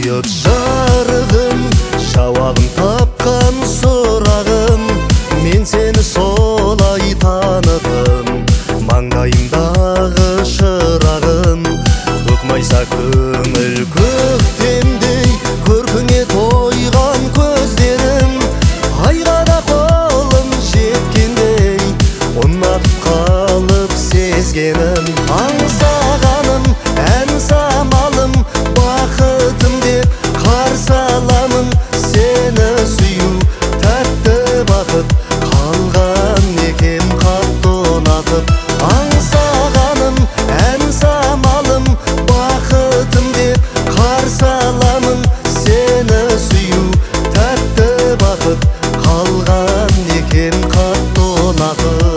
сүйіп жарығым, жауабын тапқан сұрағым. Мен сені солай таныдым, маңдайымдағы шырағым. Көкмайса көңіл көктемдей, көркіңе тойған көздерім. Айға да қолым жеткендей, ұнатып қалып сезгенім. Аңсағаным, ән самалым, бақытым деп қарсы аламын. Сені сүю тәтті бақыт, қалған екем қатты ұнатып. Аңсағаным, ән самалым, бақытым деп қарсы аламын. Сені сүю тәтті бақыт, қалған екем қатты ұнатып.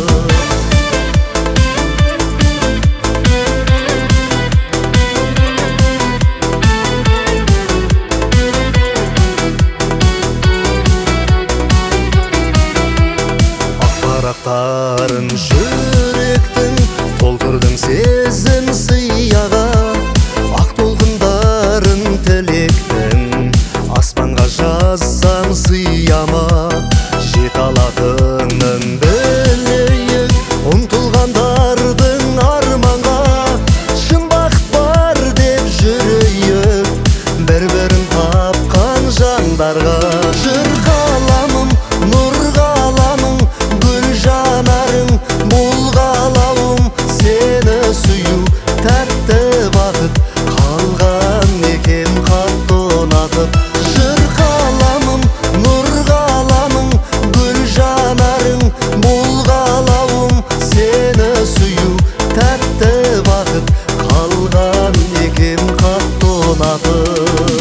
Ақпарақтарын жүректің, толтырдың сезім сияға. Ақ толқындарын тілектің, аспанға жазсам сияма. Жете алатынын білейік, ұмтылғандардың арманға. Шын бақыт бар деп жүрейік, бір-бірін тапқан жандарға. Жыр қаламым, нұр қаламым, гүл жанарың, бұл қалауым. Сені сүю тәтті бақыт, қалған екем қатты ұнатып. Жыр қаламым, нұр қаламым, гүл жанарың, бұл қалауым. Сені сүю тәтті бақыт, қалған екем қатты ұнатып.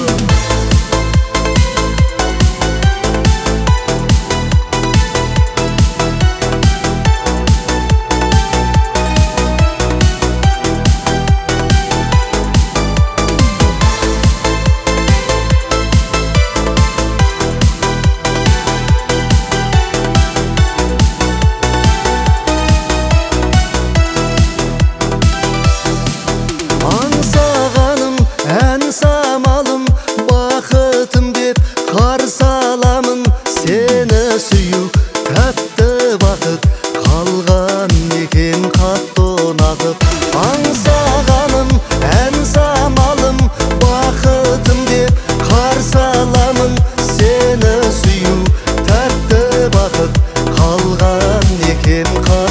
Аңсағаным, ән самалым, бақытым деп қарсы аламын. Сені сүю тәтті бақыт, қалған екем қатты ұнатып. Аңсағаным, ән самалым, бақытым деп қарсы аламын. Сені сүю тәтті бақыт, қалған екем